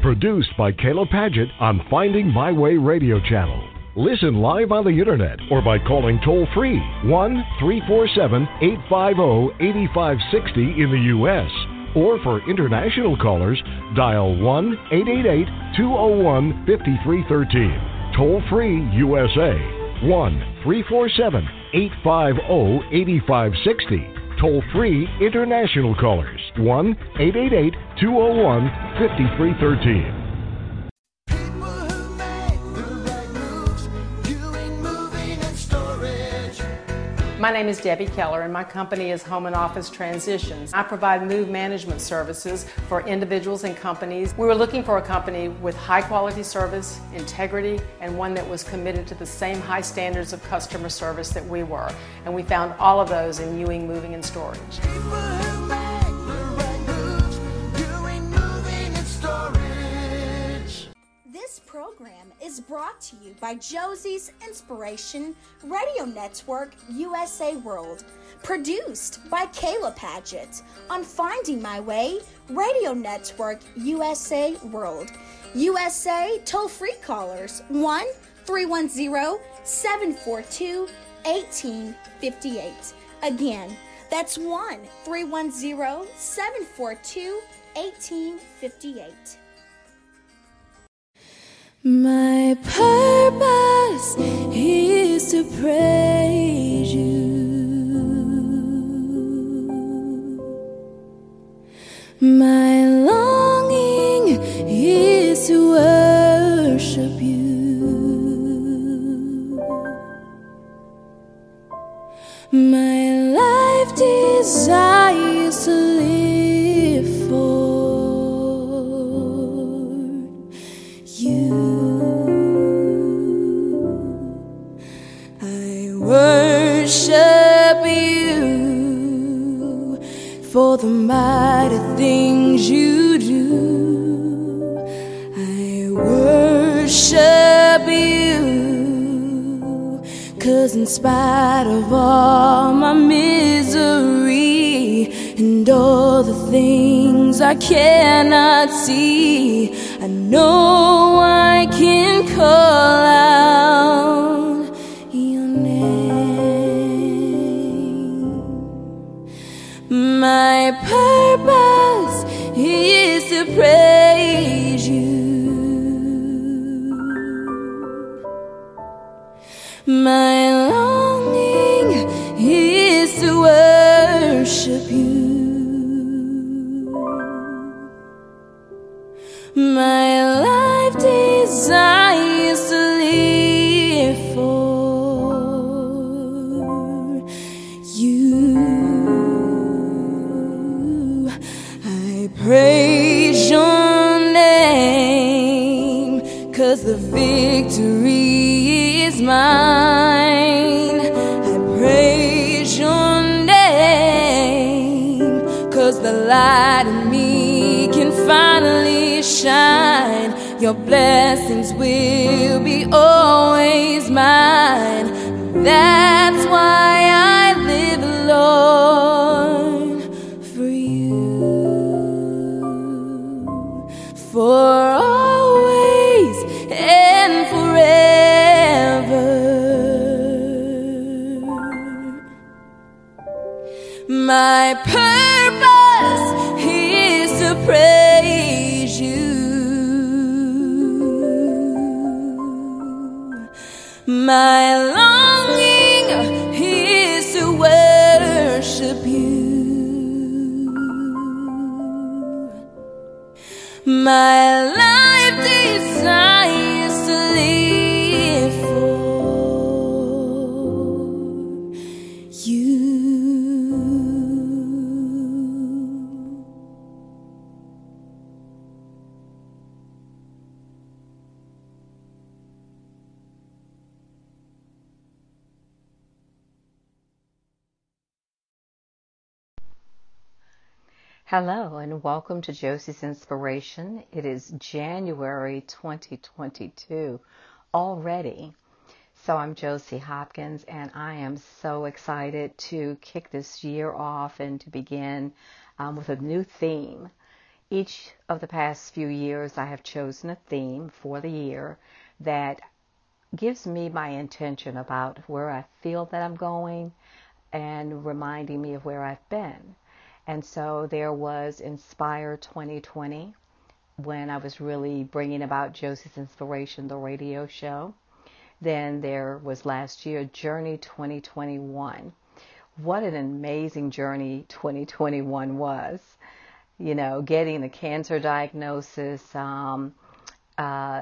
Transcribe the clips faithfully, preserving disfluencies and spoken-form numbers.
Produced by Kayla Padgett on Finding My Way Radio Channel. Listen live on the internet or by calling toll-free one three four seven, eight five zero, eight five six zero in the U S Or for international callers, dial one eight eight eight, two zero one, five three one three. Toll-free U S A, one three four seven, eight five zero, eight five six zero. Toll-free international callers, one eight eight eight, two zero one, five three one three. My name is Debbie Keller and my company is Home and Office Transitions. I provide move management services for individuals and companies. We were looking for a company with high quality service, integrity, and one that was committed to the same high standards of customer service that we were. And we found all of those in Ewing Moving and Storage. This program is brought to you by Josie's Inspiration Radio Network U S A World, produced by Kayla Padgett on Finding My Way Radio Network U S A World. U S A toll-free callers one three one zero, seven four two, one eight five eight. Again, that's one three one zero, seven four two, one eight five eight. My purpose is to praise you. My longing is to worship you. My life desires to live for you. Worship you for the mighty things you do. I worship you, 'cause in spite of all my misery and all the things I cannot see, I know I can call out your name. My purpose is to praise you. My longing is to worship you. My life desires to live for you. I praise your name, 'cause the victory is mine. I praise your name, 'cause the light in me can finally shine. Your blessings will be always mine. That's why I live, Lord, for you. For always and forever. My purpose is to praise you. My longing is to worship you. My life desires to live for you. Hello and welcome to Josie's Inspiration. It is January twenty twenty-two already. So I'm Josie Hopkins and I am so excited to kick this year off and to begin um, with a new theme. Each of the past few years, I have chosen a theme for the year that gives me my intention about where I feel that I'm going and reminding me of where I've been. And so there was Inspire twenty twenty, when I was really bringing about Josie's Inspiration, the radio show. Then there was last year, Journey twenty twenty-one. What an amazing journey twenty twenty-one was. You know, getting the cancer diagnosis, um, uh,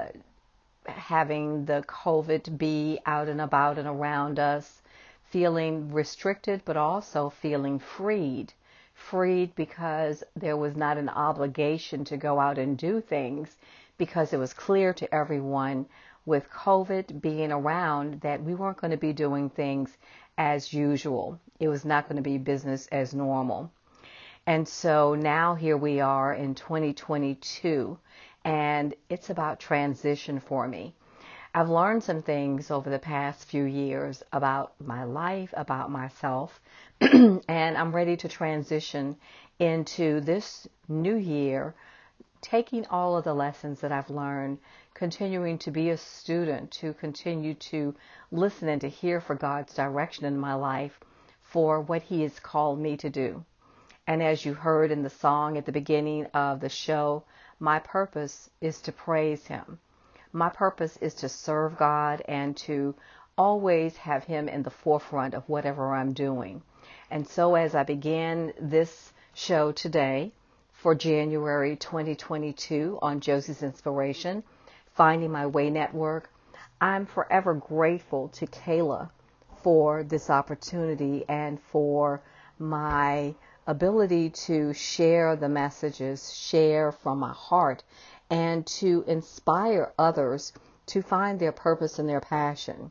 having the COVID be out and about and around us, feeling restricted, but also feeling freed. Freed because there was not an obligation to go out and do things, because it was clear to everyone with COVID being around that we weren't going to be doing things as usual. It was not going to be business as normal. And so now here we are in twenty twenty-two, and it's about transition for me. I've learned some things over the past few years about my life, about myself, and I'm ready to transition into this new year, taking all of the lessons that I've learned, continuing to be a student, to continue to listen and to hear for God's direction in my life for what He has called me to do. And as you heard in the song at the beginning of the show, my purpose is to praise Him. My purpose is to serve God and to always have Him in the forefront of whatever I'm doing. And so as I begin this show today for January twenty twenty-two on Josie's Inspiration, Finding My Way Network, I'm forever grateful to Kayla for this opportunity and for my ability to share the messages, share from my heart, and to inspire others to find their purpose and their passion.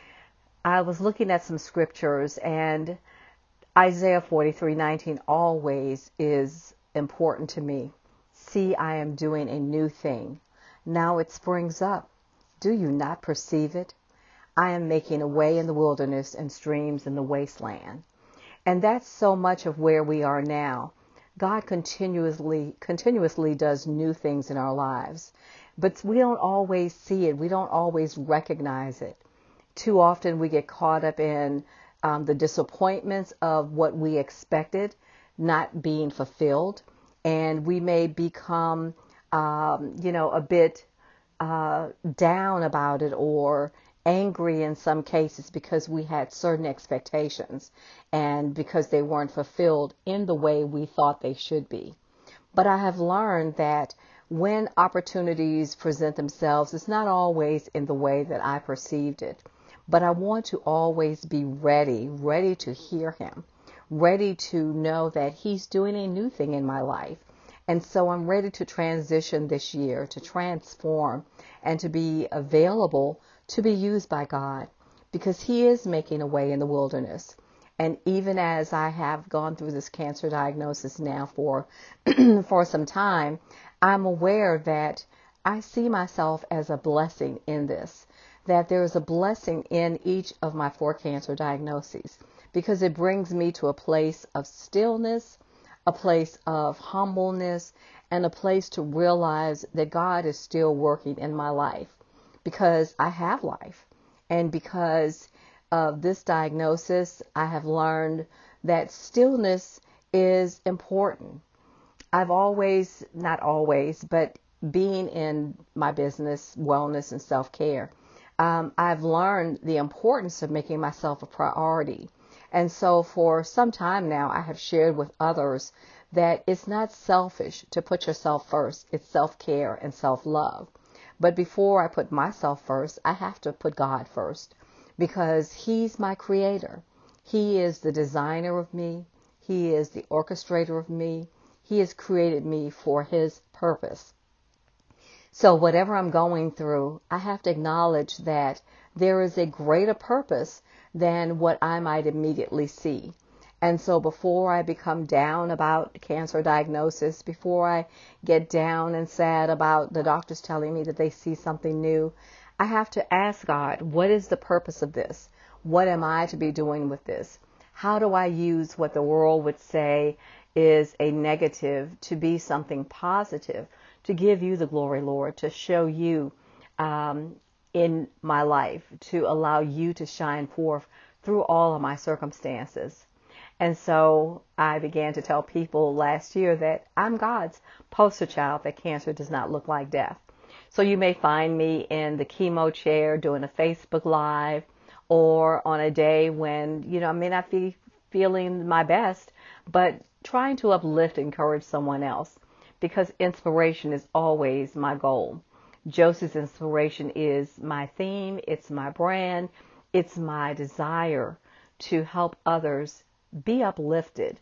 I was looking at some scriptures, and Isaiah forty-three nineteen always is important to me. See, I am doing a new thing. Now it springs up. Do you not perceive it? I am making a way in the wilderness and streams in the wasteland. And that's so much of where we are now. God continuously, continuously does new things in our lives, but we don't always see it. We don't always recognize it. Too often we get caught up in um, the disappointments of what we expected not being fulfilled, and we may become, um, you know, a bit uh, down about it or angry in some cases because we had certain expectations and because they weren't fulfilled in the way we thought they should be. But I have learned that when opportunities present themselves, it's not always in the way that I perceived it. But I want to always be ready, ready to hear Him, ready to know that He's doing a new thing in my life. And so I'm ready to transition this year, to transform and to be available to be used by God, because He is making a way in the wilderness. And even as I have gone through this cancer diagnosis now for for some time, I'm aware that I see myself as a blessing in this, that there is a blessing in each of my four cancer diagnoses, because it brings me to a place of stillness, a place of humbleness, and a place to realize that God is still working in my life. Because I have life, and because of this diagnosis, I have learned that stillness is important. I've always, not always, but being in my business, wellness and self-care, um, I've learned the importance of making myself a priority. And so for some time now, I have shared with others that it's not selfish to put yourself first. It's self-care and self-love. But before I put myself first, I have to put God first, because He's my creator. He is the designer of me. He is the orchestrator of me. He has created me for His purpose. So whatever I'm going through, I have to acknowledge that there is a greater purpose than what I might immediately see. And so before I become down about cancer diagnosis, before I get down and sad about the doctors telling me that they see something new, I have to ask God, what is the purpose of this? What am I to be doing with this? How do I use what the world would say is a negative to be something positive, to give you the glory, Lord, to show you um, in my life, to allow you to shine forth through all of my circumstances. And so I began to tell people last year that I'm God's poster child, that cancer does not look like death. So you may find me in the chemo chair doing a Facebook Live, or on a day when, you know, I may not be feeling my best, but trying to uplift, encourage someone else, because inspiration is always my goal. Josie's Inspiration is my theme. It's my brand. It's my desire to help others be uplifted,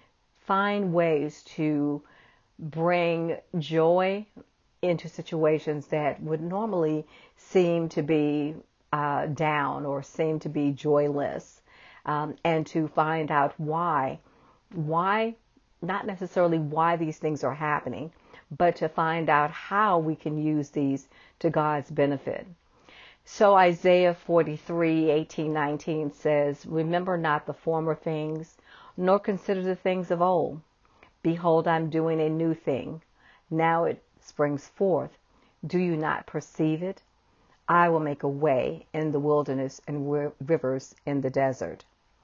find ways to bring joy into situations that would normally seem to be uh, down or seem to be joyless, um, and to find out why, why, not necessarily why these things are happening, but to find out how we can use these to God's benefit. So Isaiah forty-three, eighteen, nineteen says, "Remember not the former things, nor consider the things of old. Behold, I'm doing a new thing. Now it springs forth. Do you not perceive it? I will make a way in the wilderness and rivers in the desert."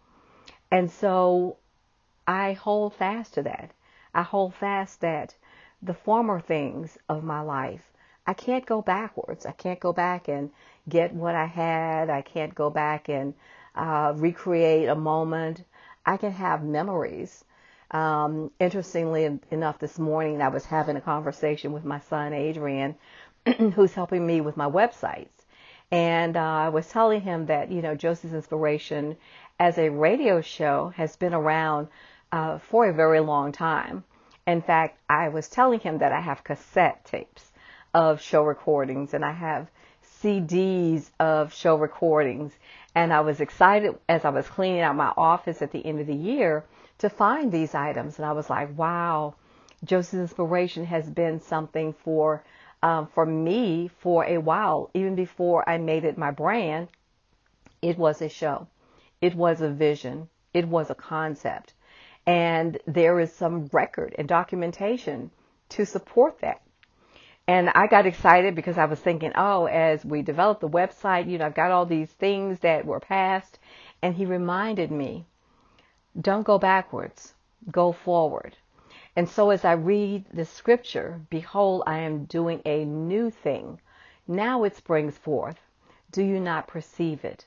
And so I hold fast to that. I hold fast that the former things of my life, I can't go backwards. I can't go back and get what I had. I can't go back and uh, recreate a moment. I can have memories. Um, interestingly enough, this morning I was having a conversation with my son, Adrian, who's helping me with my websites. And uh, I was telling him that, you know, Josie's Inspiration as a radio show has been around uh, for a very long time. In fact, I was telling him that I have cassette tapes of show recordings, and I have C Ds of show recordings. And I was excited as I was cleaning out my office at the end of the year to find these items. And I was like, wow, Josie's Inspiration has been something for um, for me for a while. Even before I made it my brand, it was a show. It was a vision. It was a concept. And there is some record and documentation to support that. And I got excited because I was thinking, oh, as we developed the website, you know, I've got all these things that were past. And he reminded me, don't go backwards, go forward. And so as I read the scripture, behold, I am doing a new thing. Now it springs forth. Do you not perceive it?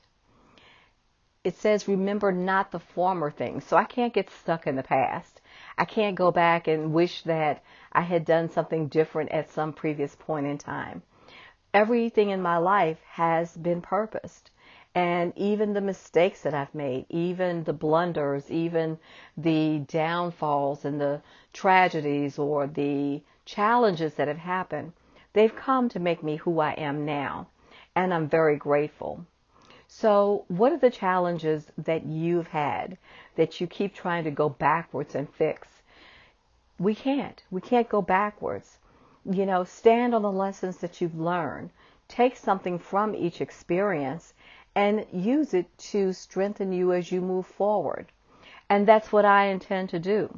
It says, remember not the former things. So I can't get stuck in the past. I can't go back and wish that I had done something different at some previous point in time. Everything in my life has been purposed. And even the mistakes that I've made, even the blunders, even the downfalls and the tragedies or the challenges that have happened, they've come to make me who I am now. And I'm very grateful. So what are the challenges that you've had that you keep trying to go backwards and fix? We can't. We can't go backwards. You know, stand on the lessons that you've learned. Take something from each experience and use it to strengthen you as you move forward. And that's what I intend to do.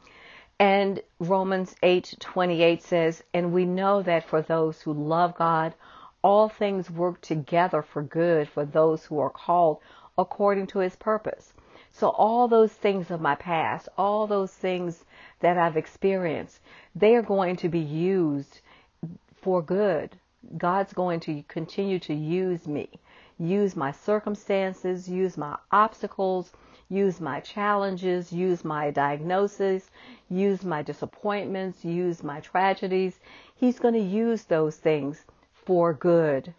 And Romans eight twenty-eight says, and we know that for those who love God, all things work together for good for those who are called according to his purpose. So all those things of my past, all those things that I've experienced, they are going to be used for good. God's going to continue to use me, use my circumstances, use my obstacles, use my challenges, use my diagnosis, use my disappointments, use my tragedies. He's going to use those things for good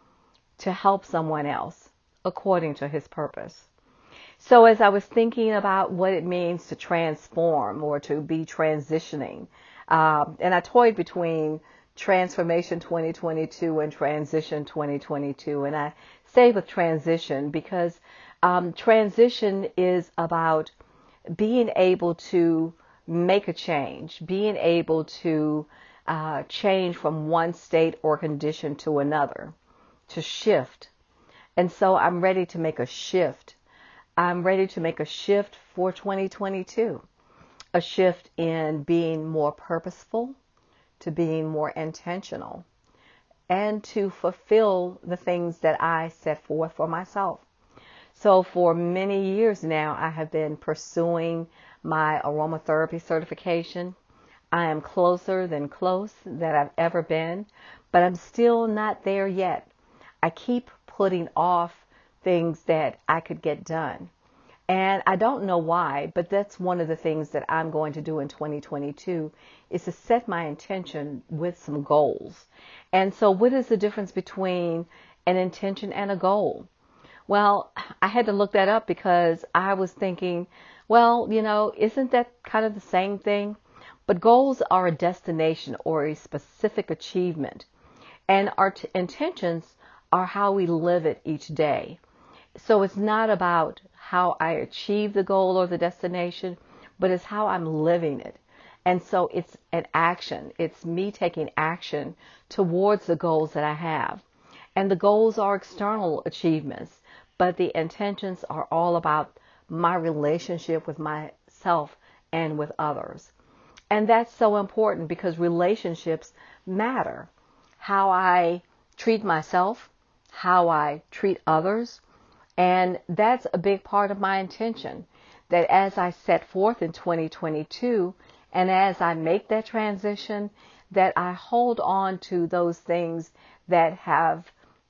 to help someone else according to his purpose. So as I was thinking about what it means to transform or to be transitioning, um, and I toyed between Transformation twenty twenty-two and Transition twenty twenty-two, and I stay with transition because um, transition is about being able to make a change, being able to uh, change from one state or condition to another, to shift. And so I'm ready to make a shift. I'm ready to make a shift for twenty twenty-two. a shift in being more purposeful, to being more intentional, and to fulfill the things that I set forth for myself. So for many years now, I have been pursuing my aromatherapy certification. I am closer than close that I've ever been, but I'm still not there yet. I keep putting off things that I could get done. And I don't know why, but that's one of the things that I'm going to do in twenty twenty-two is to set my intention with some goals. And so what is the difference between an intention and a goal? Well, I had to look that up because I was thinking, well, you know, isn't that kind of the same thing? But goals are a destination or a specific achievement. And our t- intentions are how we live it each day. So it's not about how I achieve the goal or the destination, but it's how I'm living it. And so it's an action. It's me taking action towards the goals that I have. And the goals are external achievements, but the intentions are all about my relationship with myself and with others. And that's so important because relationships matter. How I treat myself, how I treat others. And that's a big part of my intention, that as I set forth in twenty twenty-two, and as I make that transition, that I hold on to those things that have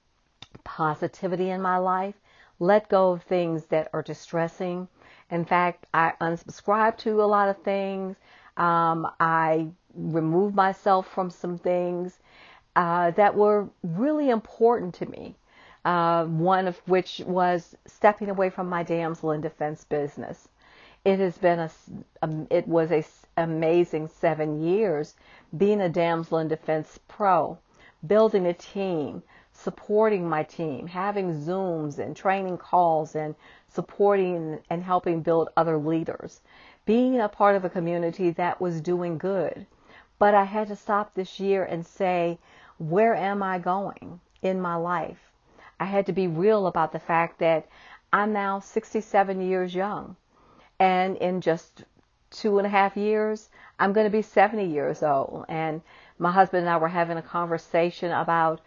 positivity in my life, let go of things that are distressing. In fact, I unsubscribe to a lot of things. Um, I remove myself from some things uh, that were really important to me. Uh, one of which was stepping away from my damsel in defense business. It has been a, a it was a amazing seven years being a damsel in defense pro, building a team, supporting my team, having Zooms and training calls and supporting and helping build other leaders, being a part of a community that was doing good. But I had to stop this year and say, where am I going in my life? I had to be real about the fact that I'm now sixty-seven years young. And in just two and a half years, I'm going to be seventy years old. And my husband and I were having a conversation about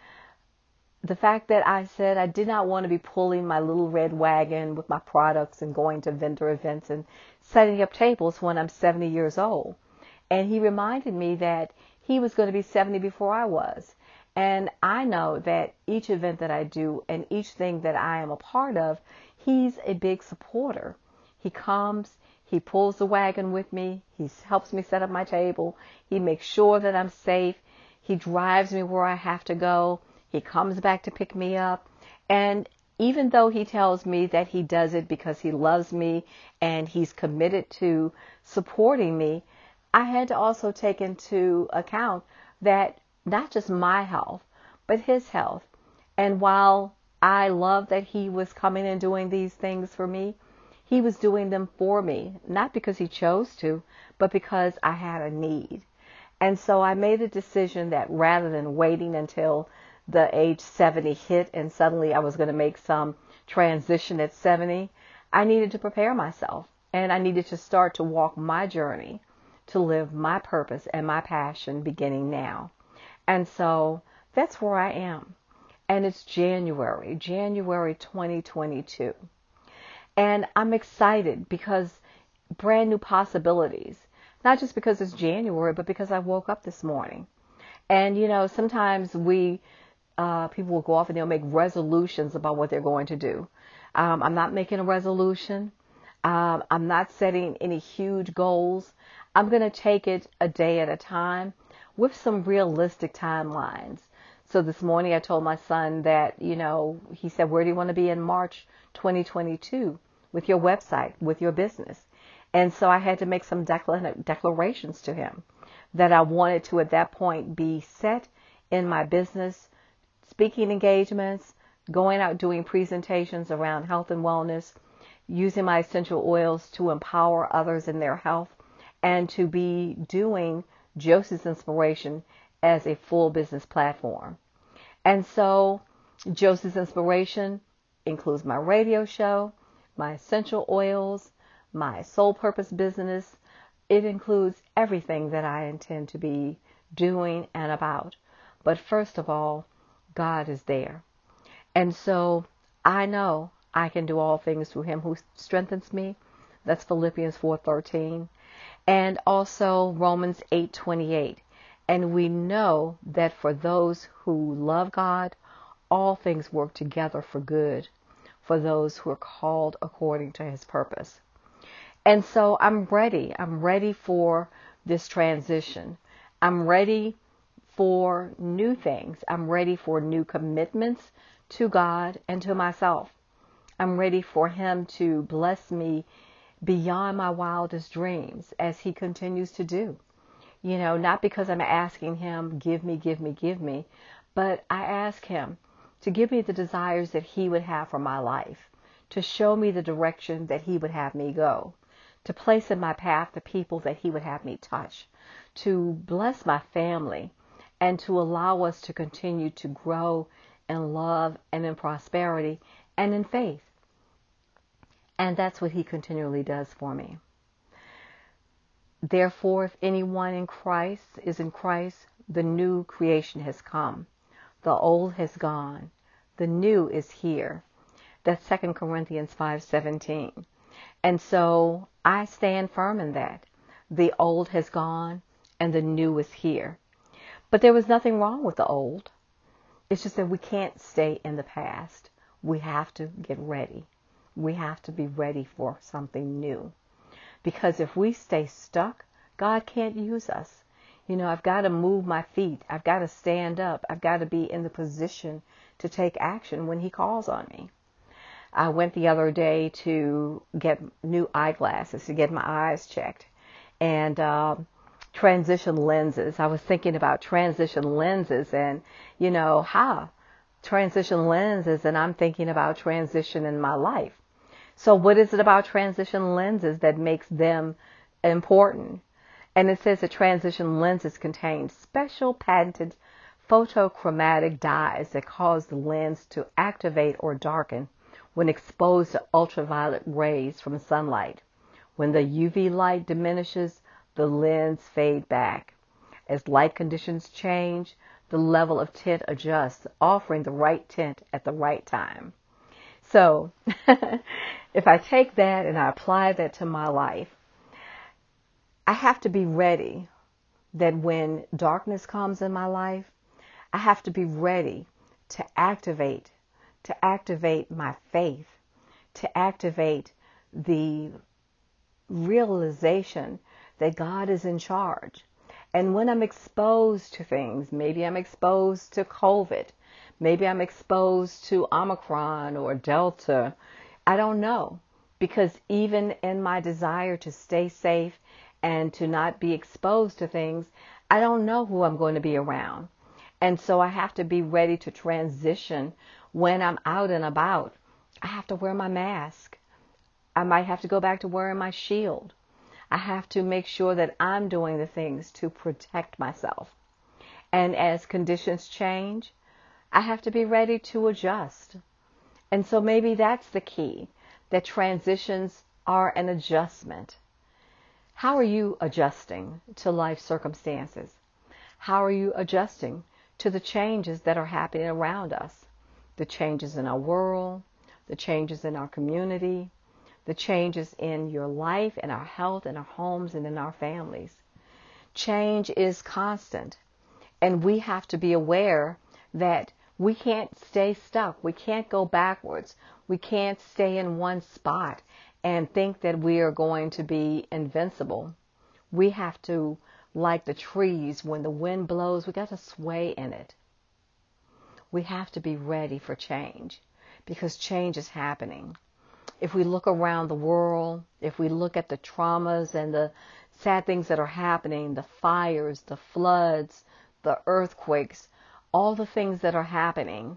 the fact that I said I did not want to be pulling my little red wagon with my products and going to vendor events and setting up tables when I'm seventy years old. And he reminded me that he was going to be seventy before I was. And I know that each event that I do and each thing that I am a part of, he's a big supporter. He comes, he pulls the wagon with me, he helps me set up my table, he makes sure that I'm safe, he drives me where I have to go, he comes back to pick me up. And even though he tells me that he does it because he loves me and he's committed to supporting me, I had to also take into account that not just my health, but his health. And while I love that he was coming and doing these things for me, he was doing them for me, not because he chose to, but because I had a need. And so I made a decision that rather than waiting until the age seventy hit and suddenly I was going to make some transition at seventy, I needed to prepare myself. And I needed to start to walk my journey to live my purpose and my passion beginning now. And so that's where I am. And it's January, January twenty twenty-two. And I'm excited because brand new possibilities, not just because it's January, but because I woke up this morning. And, you know, sometimes we, uh, people will go off and they'll make resolutions about what they're going to do. Um, I'm not making a resolution. Um, I'm not setting any huge goals. I'm going to take it a day at a time with some realistic timelines. So this morning I told my son that, you know, he said, where do you want to be in March twenty twenty-two with your website, with your business? And so I had to make some decla- declarations to him that I wanted to at that point be set in my business, speaking engagements, going out doing presentations around health and wellness, using my essential oils to empower others in their health, and to be doing Josie's Inspiration as a full business platform. And so Josie's Inspiration includes my radio show, my essential oils, my soul purpose business. it includes everything that I intend to be doing and about. But first of all, God is there. And so I know I can do all things through him who strengthens me. That's Philippians four thirteen. And also Romans eight twenty-eight. And we know that for those who love God, all things work together for good, for those who are called according to his purpose. And so I'm ready. I'm ready for this transition. I'm ready for new things. I'm ready for new commitments to God and to myself. I'm ready for him to bless me beyond my wildest dreams, as he continues to do. You know, not because I'm asking him, give me, give me, give me, but I ask him to give me the desires that he would have for my life, to show me the direction that he would have me go, to place in my path the people that he would have me touch, to bless my family, and to allow us to continue to grow in love and in prosperity and in faith. And that's what he continually does for me. Therefore, if anyone in Christ is in Christ, the new creation has come. The old has gone. The new is here. That's Second Corinthians five seventeen. And so I stand firm in that. The old has gone and the new is here. But there was nothing wrong with the old. It's just that we can't stay in the past. We have to get ready. We have to be ready for something new. Because if we stay stuck, God can't use us. You know, I've got to move my feet. I've got to stand up. I've got to be in the position to take action when he calls on me. I went the other day to get new eyeglasses, to get my eyes checked. And um, transition lenses. I was thinking about transition lenses and, you know, how transition lenses, and I'm thinking about transition in my life. So what is it about transition lenses that makes them important? And it says that transition lenses contain special patented photochromatic dyes that cause the lens to activate or darken when exposed to ultraviolet rays from sunlight. When the U V light diminishes, the lens fades back. As light conditions change, the level of tint adjusts, offering the right tint at the right time. So if I take that and I apply that to my life, I have to be ready that when darkness comes in my life, I have to be ready to activate, to activate my faith, to activate the realization that God is in charge. And when I'm exposed to things, maybe I'm exposed to COVID, maybe I'm exposed to Omicron or Delta, I don't know. Because even in my desire to stay safe and to not be exposed to things, I don't know who I'm going to be around. And so I have to be ready to transition when I'm out and about. I have to wear my mask. I might have to go back to wearing my shield. I have to make sure that I'm doing the things to protect myself. And as conditions change, I have to be ready to adjust. And so maybe that's the key, that transitions are an adjustment. How are you adjusting to life circumstances? How are you adjusting to the changes that are happening around us? The changes in our world, the changes in our community, the changes in your life, in our health, in our homes, and in our families. Change is constant, and we have to be aware that we can't stay stuck. We can't go backwards. We can't stay in one spot and think that we are going to be invincible. We have to, like the trees, when the wind blows, we got to sway in it. We have to be ready for change because change is happening. If we look around the world, if we look at the traumas and the sad things that are happening, the fires, the floods, the earthquakes, all the things that are happening,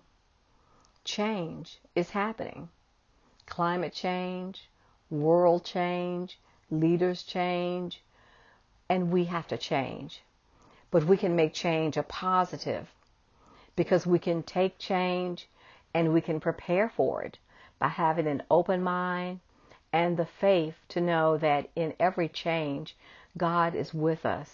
change is happening. Climate change, world change, leaders change, and we have to change. But we can make change a positive because we can take change and we can prepare for it by having an open mind and the faith to know that in every change, God is with us.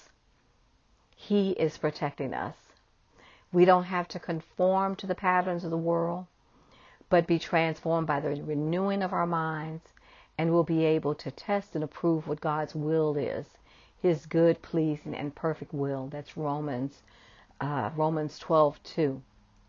He is protecting us. We don't have to conform to the patterns of the world, but be transformed by the renewing of our minds, and we'll be able to test and approve what God's will is, His good, pleasing, and perfect will. That's Romans, uh, Romans twelve two.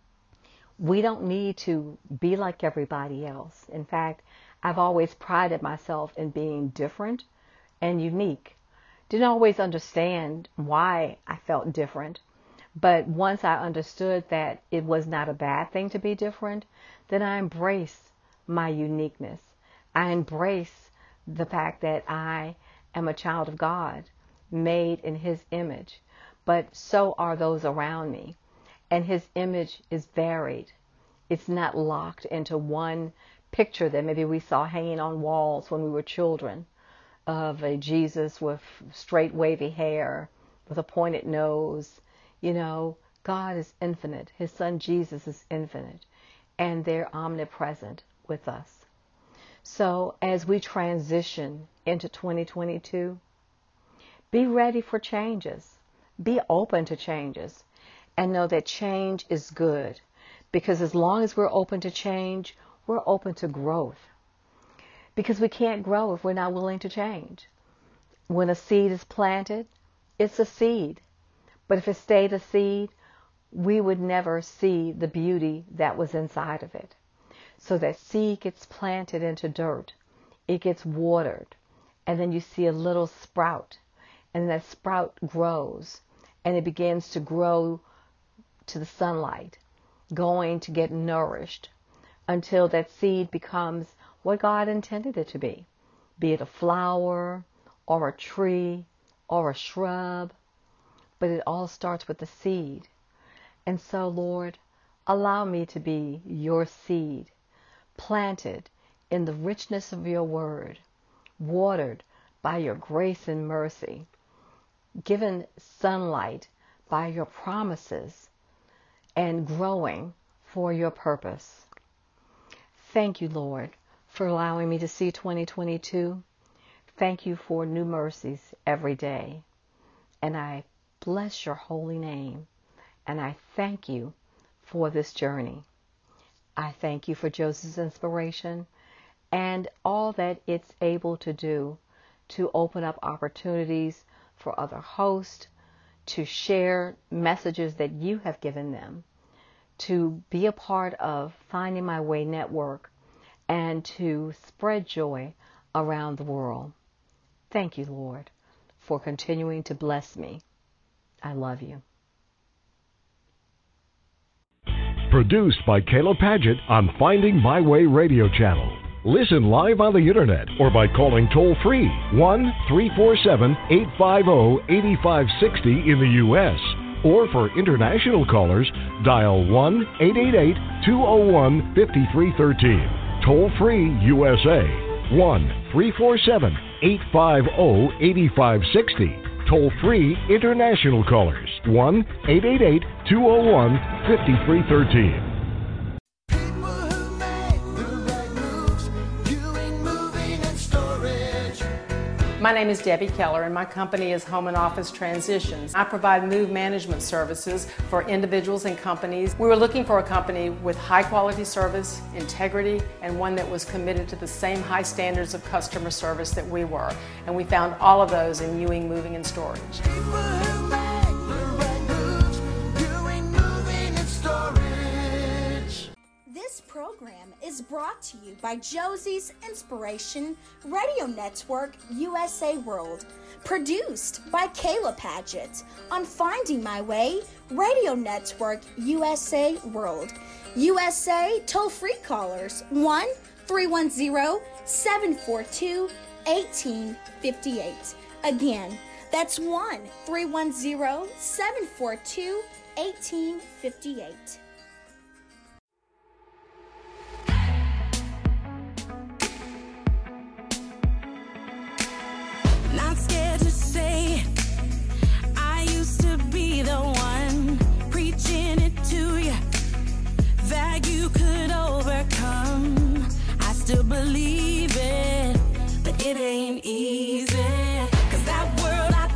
We don't need to be like everybody else. In fact, I've always prided myself in being different and unique. Didn't always understand why I felt different, but once I understood that it was not a bad thing to be different, then I embrace my uniqueness. I embrace the fact that I am a child of God, made in His image, but so are those around me. And His image is varied. It's not locked into one picture that maybe we saw hanging on walls when we were children, of a Jesus with straight wavy hair, with a pointed nose. You know, God is infinite. His Son Jesus is infinite. And they're omnipresent with us. So as we transition into twenty twenty-two, be ready for changes. Be open to changes. And know that change is good. Because as long as we're open to change, we're open to growth. Because we can't grow if we're not willing to change. When a seed is planted, it's a seed. But if it stayed a seed, we would never see the beauty that was inside of it. So that seed gets planted into dirt. It gets watered. And then you see a little sprout. And that sprout grows. And it begins to grow to the sunlight, going to get nourished until that seed becomes what God intended it to be. Be it a flower or a tree or a shrub. But it all starts with the seed. And so, Lord, allow me to be your seed, planted in the richness of your word, watered by your grace and mercy, given sunlight by your promises, and growing for your purpose. Thank you, Lord, for allowing me to see twenty twenty-two. Thank you for new mercies every day. And I bless your holy name. And I thank you for this journey. I thank you for Joseph's Inspiration and all that it's able to do to open up opportunities for other hosts, to share messages that you have given them, to be a part of Finding My Way Network, and to spread joy around the world. Thank you, Lord, for continuing to bless me. I love you. Produced by Kayla Paget on Finding My Way Radio Channel. Listen live on the internet or by calling toll-free one three four seven, eight five zero, eight five six zero in the U S Or for international callers, dial one eight eight eight, two zero one, five three one three. Toll-free U S A, one three four seven, eight five zero, eight five six zero. Toll-free international callers, one eight eight eight, two zero one, five three one three. My name is Debbie Keller, and my company is Home and Office Transitions. I provide move management services for individuals and companies. We were looking for a company with high quality service, integrity, and one that was committed to the same high standards of customer service that we were. And we found all of those in Ewing Moving and Storage. This program is brought to you by Josie's Inspiration Radio Network U S A World, produced by Kayla Paget on Finding My Way Radio Network U S A World. U S A toll-free callers one three one zero, seven four two, one eight five eight. Again, that's one three one zero, seven four two, one eight five eight. Not scared to say I used to be the one preaching it to you that you could overcome. I still believe it, but it ain't easy. 'Cause that world I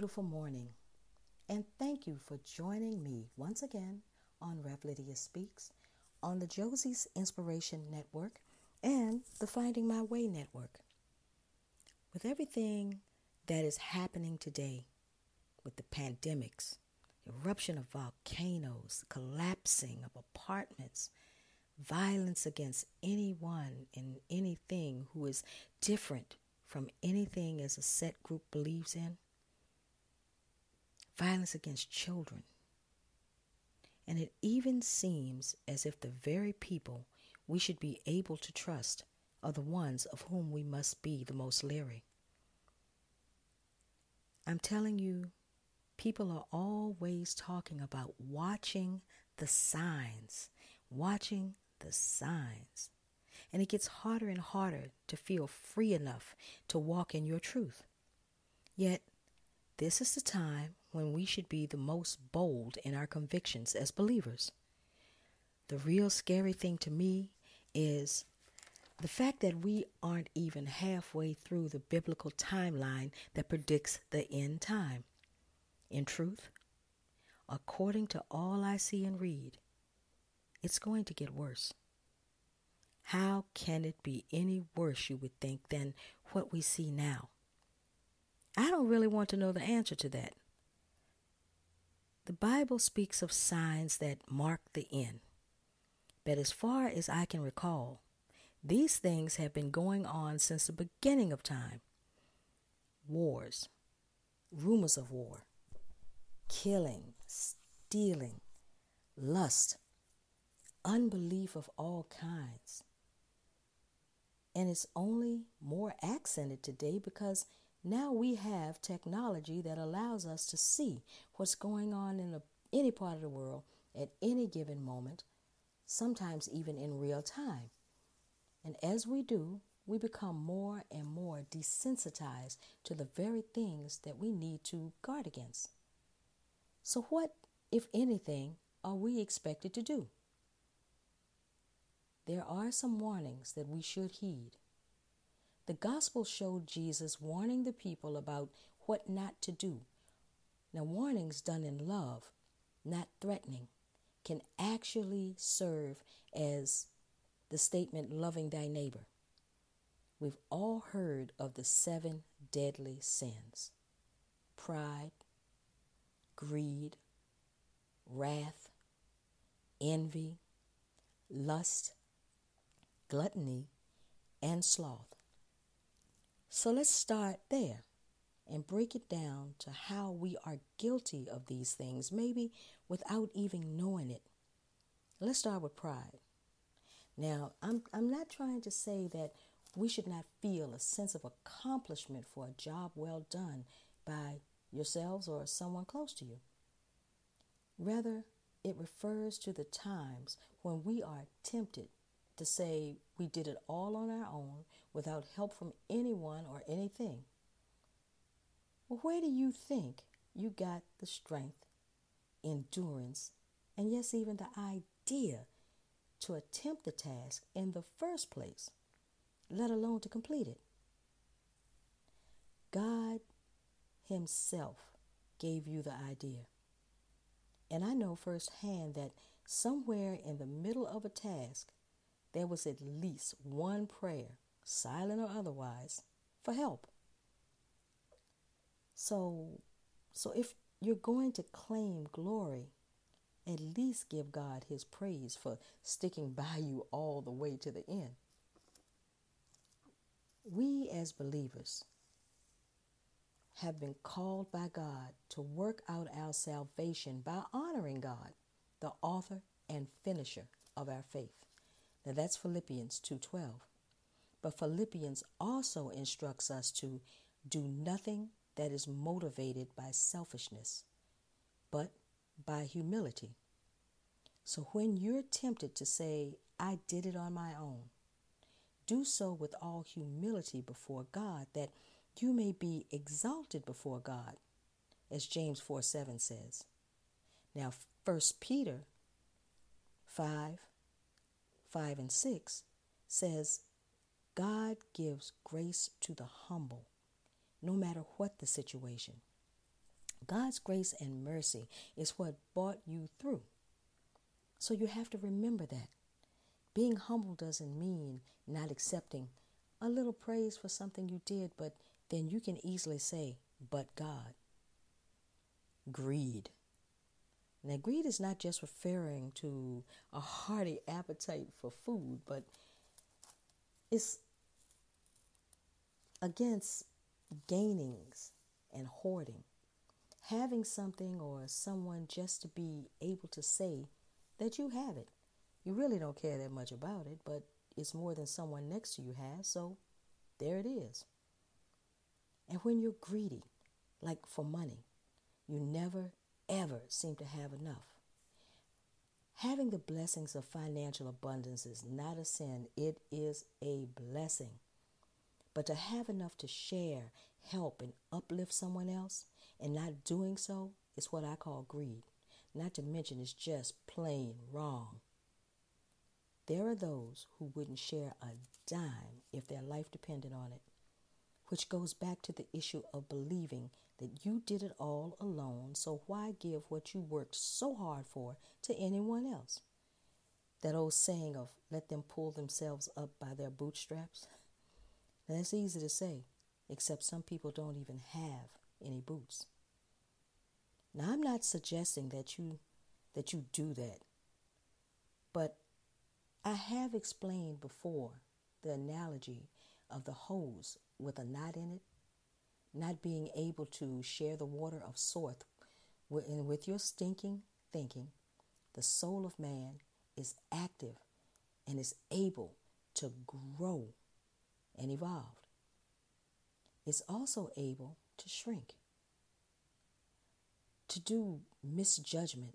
beautiful morning, and thank you for joining me once again on Rev Lydia Speaks on the Josie's Inspiration Network and the Finding My Way Network. With everything that is happening today, with the pandemics, eruption of volcanoes, collapsing of apartments, violence against anyone and anything who is different from anything as a set group believes in, violence against children. And it even seems as if the very people we should be able to trust are the ones of whom we must be the most leery. I'm telling you, people are always talking about watching the signs, watching the signs. And it gets harder and harder to feel free enough to walk in your truth. Yet, this is the time when we should be the most bold in our convictions as believers. The real scary thing to me is the fact that we aren't even halfway through the biblical timeline that predicts the end time. In truth, according to all I see and read, it's going to get worse. How can it be any worse, you would think, than what we see now? I don't really want to know the answer to that. The Bible speaks of signs that mark the end. But as far as I can recall, these things have been going on since the beginning of time. Wars, rumors of war, killing, stealing, lust, unbelief of all kinds. And it's only more accented today because now we have technology that allows us to see what's going on in a, any part of the world at any given moment, sometimes even in real time. And as we do, we become more and more desensitized to the very things that we need to guard against. So what, if anything, are we expected to do? There are some warnings that we should heed. The gospel showed Jesus warning the people about what not to do. Now, warnings done in love, not threatening, can actually serve as the statement, loving thy neighbor. We've all heard of the seven deadly sins: pride, greed, wrath, envy, lust, gluttony, and sloth. So let's start there and break it down to how we are guilty of these things, maybe without even knowing it. Let's start with pride. Now, I'm I'm not trying to say that we should not feel a sense of accomplishment for a job well done by yourselves or someone close to you. Rather, it refers to the times when we are tempted to say we did it all on our own without help from anyone or anything. Well, where do you think you got the strength, endurance, and yes, even the idea to attempt the task in the first place, let alone to complete it? God Himself gave you the idea. And I know firsthand that somewhere in the middle of a task, there was at least one prayer, silent or otherwise, for help. So, so if you're going to claim glory, at least give God His praise for sticking by you all the way to the end. We as believers have been called by God to work out our salvation by honoring God, the author and finisher of our faith. Now that's Philippians two twelve. But Philippians also instructs us to do nothing that is motivated by selfishness, but by humility. So when you're tempted to say, I did it on my own, do so with all humility before God, that you may be exalted before God, as James four seven says. Now, First Peter five, five and six says, God gives grace to the humble, no matter what the situation. God's grace and mercy is what brought you through. So you have to remember that. Being humble doesn't mean not accepting a little praise for something you did, but then you can easily say, but God. Greed. Now, greed is not just referring to a hearty appetite for food, but it's against gainings and hoarding. Having something or someone just to be able to say that you have it. You really don't care that much about it, but it's more than someone next to you has, so there it is. And when you're greedy, like for money, you never, ever seem to have enough. Having the blessings of financial abundance is not a sin. It is a blessing. But to have enough to share, help, and uplift someone else, and not doing so is what I call greed. Not to mention it's just plain wrong. There are those who wouldn't share a dime if their life depended on it, which goes back to the issue of believing that you did it all alone, so why give what you worked so hard for to anyone else? That old saying of let them pull themselves up by their bootstraps. Now, that's easy to say, except some people don't even have any boots. Now, I'm not suggesting that you that you do that, but I have explained before the analogy of the hose with a knot in it, not being able to share the water of Sorth. And with your stinking thinking, the soul of man is active and is able to grow and evolve. It's also able to shrink, to do misjudgment.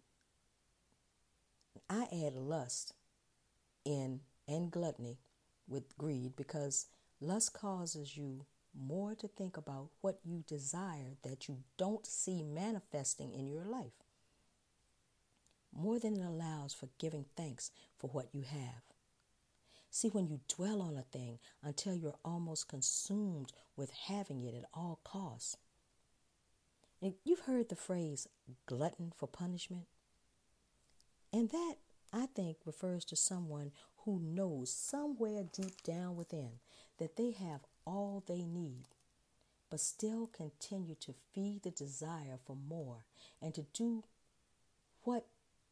I add lust in and gluttony with greed, because lust causes you more to think about what you desire that you don't see manifesting in your life, more than it allows for giving thanks for what you have. See, when you dwell on a thing until you're almost consumed with having it at all costs. And you've heard the phrase glutton for punishment. And that, I think, refers to someone who knows somewhere deep down within that they have all they need, but still continue to feed the desire for more and to do what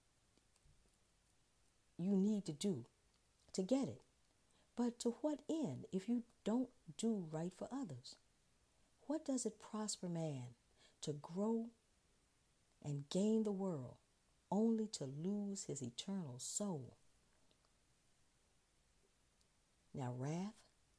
you need to do to get it. But to what end if you don't do right for others? What does it prosper man to grow and gain the world only to lose his eternal soul? Now, wrath.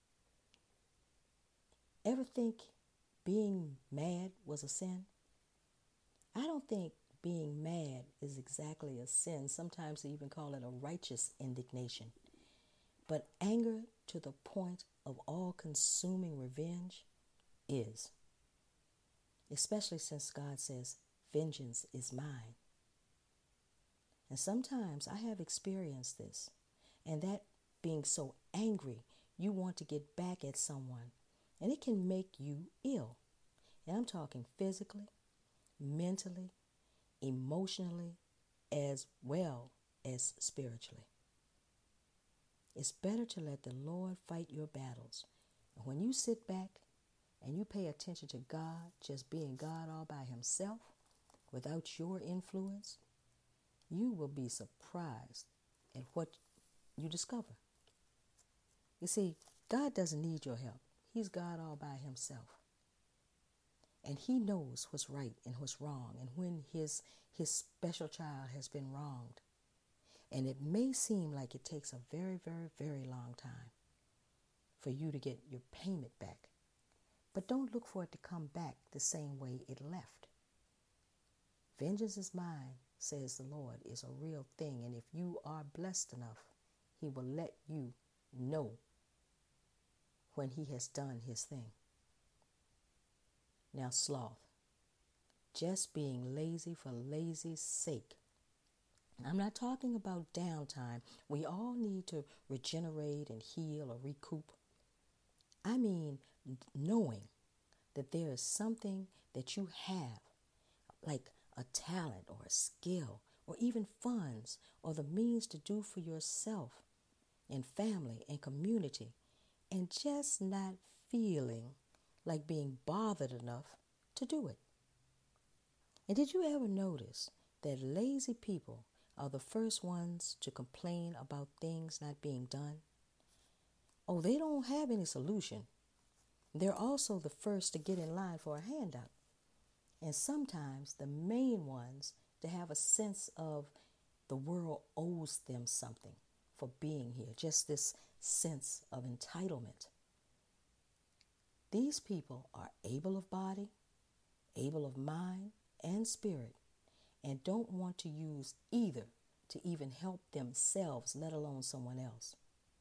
Ever think being mad was a sin? I don't think being mad is exactly a sin. Sometimes they even call it a righteous indignation. But anger to the point of all-consuming revenge is. Especially since God says, vengeance is mine. And sometimes I have experienced this. And that being so angry, you want to get back at someone. And it can make you ill. And I'm talking physically, mentally, emotionally, as well as spiritually. It's better to let the Lord fight your battles. And when you sit back and you pay attention to God, just being God all by himself, without your influence, you will be surprised at what you discover. You see, God doesn't need your help. He's God all by himself. And he knows what's right and what's wrong, and when his his special child has been wronged. And it may seem like it takes a very, very, very long time for you to get your payment back. But don't look for it to come back the same way it left. Vengeance is mine, says the Lord, is a real thing. And if you are blessed enough, he will let you know when he has done his thing. Now, sloth. Just being lazy for lazy's sake. I'm not talking about downtime. We all need to regenerate and heal or recoup. I mean knowing that there is something that you have, like a talent or a skill or even funds or the means to do for yourself and family and community, and just not feeling like being bothered enough to do it. And did you ever notice that lazy people are the first ones to complain about things not being done? Oh, they don't have any solution. They're also the first to get in line for a handout. And sometimes the main ones to have a sense of the world owes them something for being here, just this sense of entitlement. These people are able of body, able of mind and spirit, and don't want to use either to even help themselves, let alone someone else.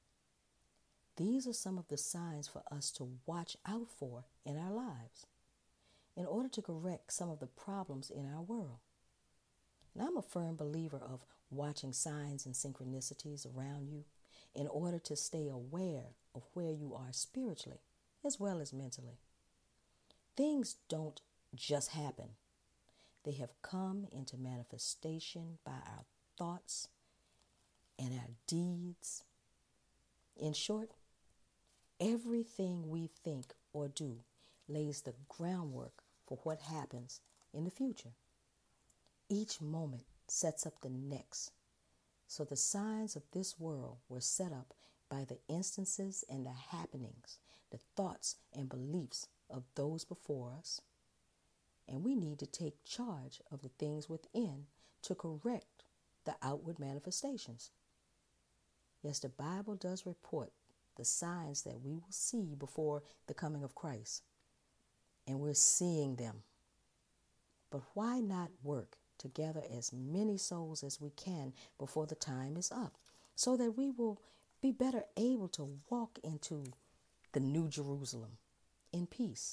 These are some of the signs for us to watch out for in our lives in order to correct some of the problems in our world. And I'm a firm believer of watching signs and synchronicities around you in order to stay aware of where you are spiritually as well as mentally. Things don't just happen. They have come into manifestation by our thoughts and our deeds. In short, everything we think or do lays the groundwork for what happens in the future. Each moment sets up the next. So the signs of this world were set up by the instances and the happenings, the thoughts and beliefs of those before us. And we need to take charge of the things within to correct the outward manifestations. Yes, the Bible does report the signs that we will see before the coming of Christ. And we're seeing them. But why not work together as many souls as we can before the time is up, so that we will be better able to walk into the New Jerusalem in peace?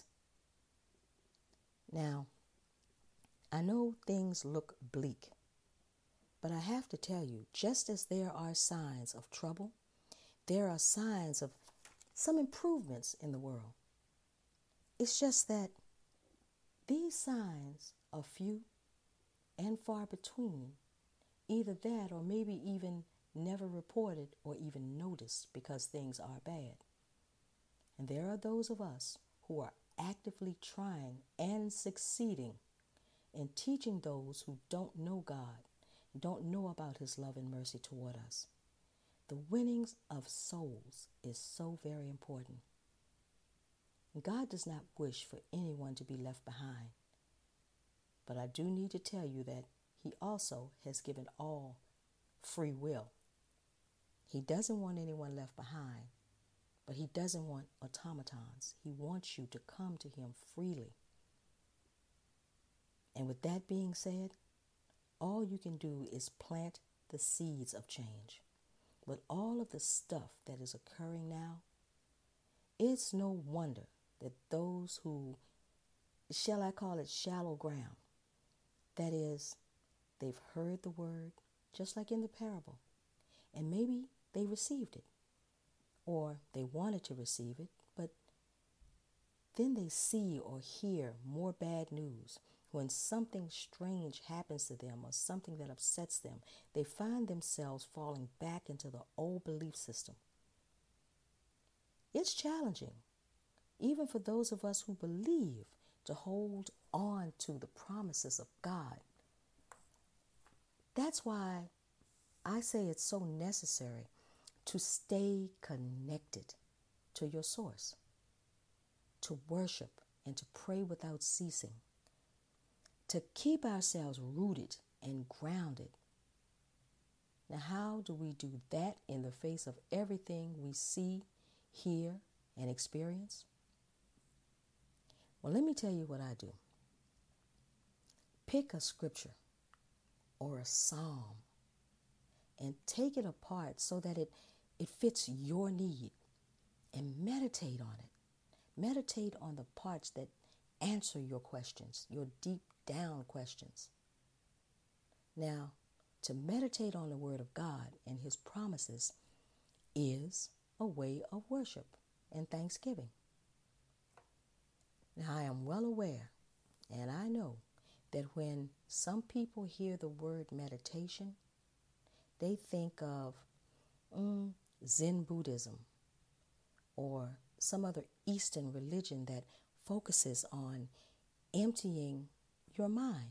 Now, I know things look bleak, but I have to tell you, just as there are signs of trouble, there are signs of some improvements in the world. It's just that these signs are few and far between, either that or maybe even never reported or even noticed because things are bad. And there are those of us who are actively trying and succeeding in teaching those who don't know God, don't know about His love and mercy toward us. The winnings of souls is so very important. God does not wish for anyone to be left behind. But I do need to tell you that He also has given all free will. He doesn't want anyone left behind, but He doesn't want automatons. He wants you to come to Him freely. And with that being said, all you can do is plant the seeds of change. With all of the stuff that is occurring now, it's no wonder that those who, shall I call it shallow ground, that is, they've heard the word, just like in the parable, and maybe they received it, or they wanted to receive it, but then they see or hear more bad news. When something strange happens to them or something that upsets them, they find themselves falling back into the old belief system. It's challenging, even for those of us who believe, to hold on to the promises of God. That's why I say it's so necessary to stay connected to your source, to worship and to pray without ceasing, to keep ourselves rooted and grounded. Now, how do we do that in the face of everything we see, hear, and experience? Well, let me tell you what I do. Pick a scripture or a psalm and take it apart so that it, it fits your need, and meditate on it. Meditate on the parts that answer your questions, your deep down questions. Now, to meditate on the Word of God and His promises is a way of worship and thanksgiving. Now, I am well aware, and I know that when some people hear the word meditation, they think of mm, Zen Buddhism or some other Eastern religion that focuses on emptying your mind.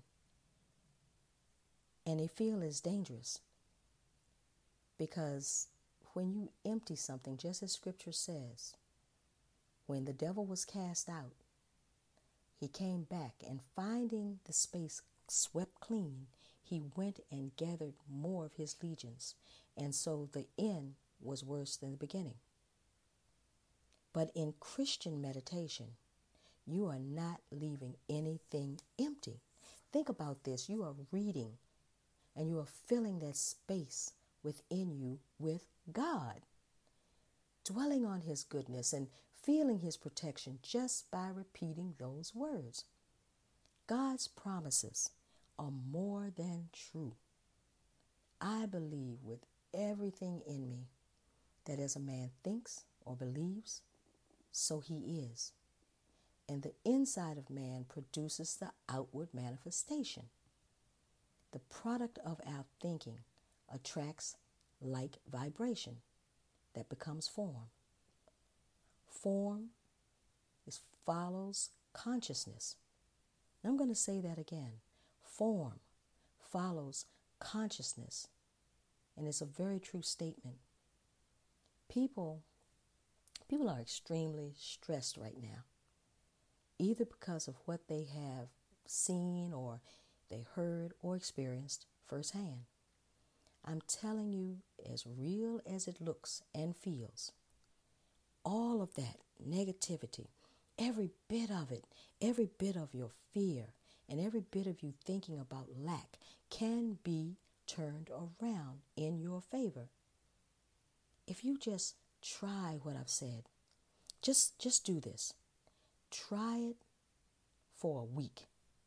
And they feel it's dangerous because when you empty something, just as Scripture says, when the devil was cast out, he came back, and finding the space swept clean, he went and gathered more of his legions. And so the end was worse than the beginning. But in Christian meditation, you are not leaving anything empty. Think about this. You are reading and you are filling that space within you with God, dwelling on his goodness and feeling his protection just by repeating those words. God's promises are more than true. I believe with everything in me that as a man thinks or believes, so he is. And the inside of man produces the outward manifestation. The product of our thinking attracts like vibration that becomes form. Form is follows consciousness. And I'm going to say that again. Form follows consciousness. And it's a very true statement. People, people are extremely stressed right now, either because of what they have seen or they heard or experienced firsthand. I'm telling you, as real as it looks and feels, all of that negativity, every bit of it, every bit of your fear, and every bit of you thinking about lack can be turned around in your favor. If you just try what I've said, just, just do this. Try it for a week.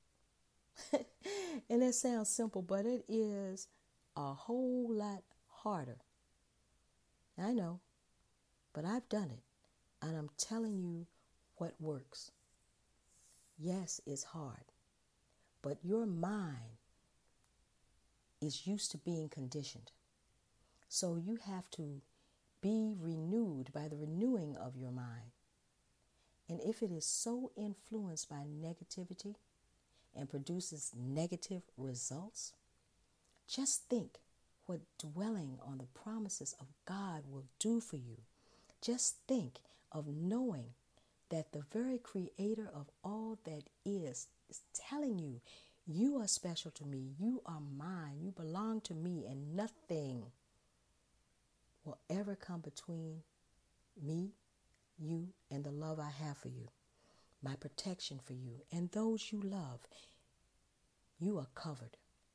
And that sounds simple, but it is a whole lot harder. I know, but I've done it. And I'm telling you what works. Yes, it's hard, but your mind is used to being conditioned. So you have to be renewed by the renewing of your mind. And if it is so influenced by negativity and produces negative results, just think what dwelling on the promises of God will do for you. Just think of knowing that the very creator of all that is is telling you, you are special to me, you are mine, you belong to me, and nothing will ever come between me, you, and the love I have for you, my protection for you, and those you love. You are covered.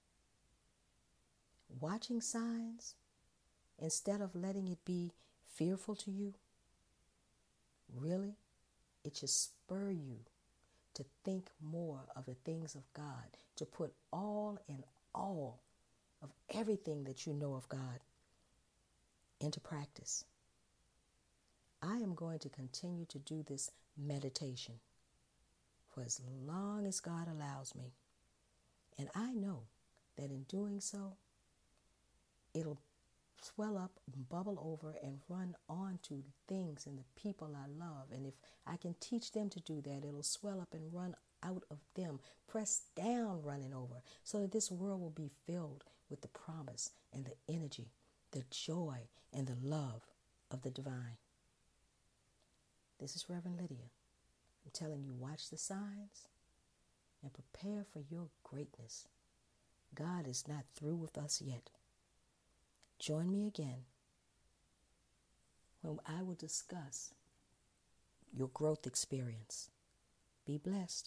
Watching signs, instead of letting it be fearful to you, really, it should spur you to think more of the things of God, to put all and all of everything that you know of God into practice. I am going to continue to do this meditation for as long as God allows me. And I know that in doing so, it'll swell up, bubble over, and run on to things and the people I love. And if I can teach them to do that, it'll swell up and run out of them, pressed down, running over, so that this world will be filled with the promise and the energy, the joy and the love of the divine. This is Reverend Lydia. I'm telling you, watch the signs and prepare for your greatness. God is not through with us yet. Join me again when I will discuss your growth experience. Be blessed.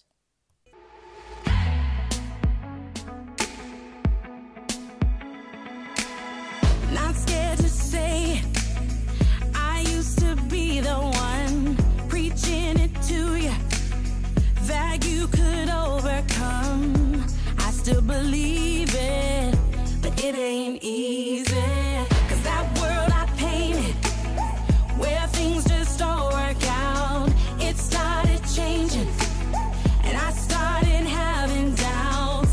Not scared to say I used to be the one preaching it to you, that you could overcome. I still believe it, but it ain't easy. Cause that world I painted, where things just don't work out, it started changing, and I started having doubts.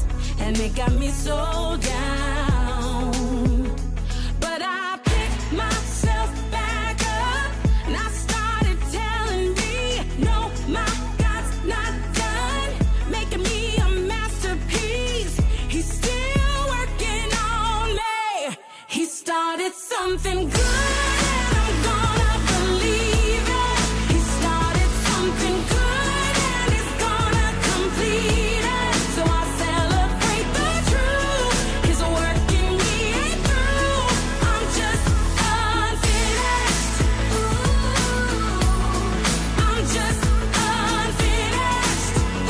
started something good, and I'm gonna believe it. He started something good, and he's gonna complete it. So I celebrate the truth. He's working me through. I'm just unfinished. Ooh, I'm just unfinished.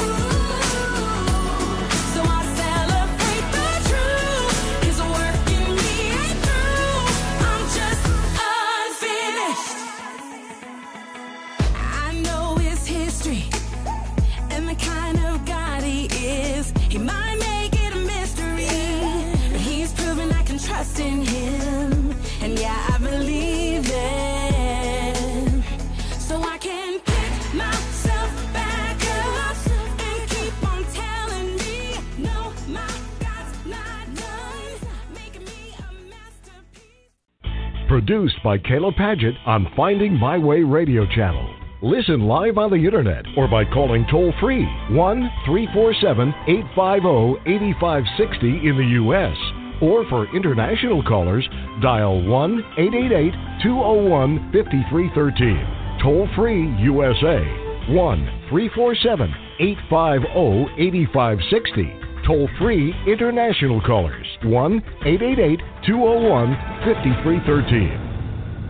Ooh, so I celebrate the truth. He's working me through. I'm just unfinished. I know his history and the kind of God he is. He might make it a mystery, but he's proven I can trust in him. And yeah, I believe it. So I can pick myself back up and keep on telling me, no, my God's not done making me a masterpiece. Produced by Kayla Paget on Finding My Way Radio Channel. Listen live on the internet or by calling toll-free one three four seven, eight five zero, eight five six zero in the U S Or for international callers, dial one eight eight eight, two zero one, five three one three. Toll-free U S A, one three four seven, eight five zero, eight five six zero. Toll-free international callers, one eight eight eight, two zero one, five three one three.